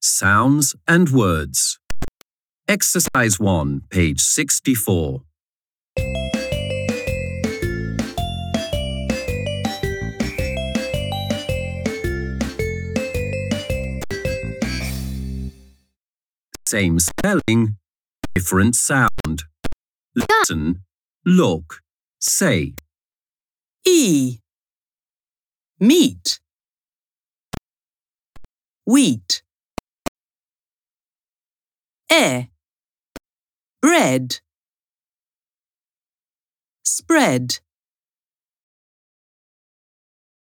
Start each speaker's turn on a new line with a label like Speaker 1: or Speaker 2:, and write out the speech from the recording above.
Speaker 1: Sounds and words. Exercise 1, page 64. Same spelling, different sound. Listen, look, say.
Speaker 2: E. Meat. Wheat. Bread. Spread.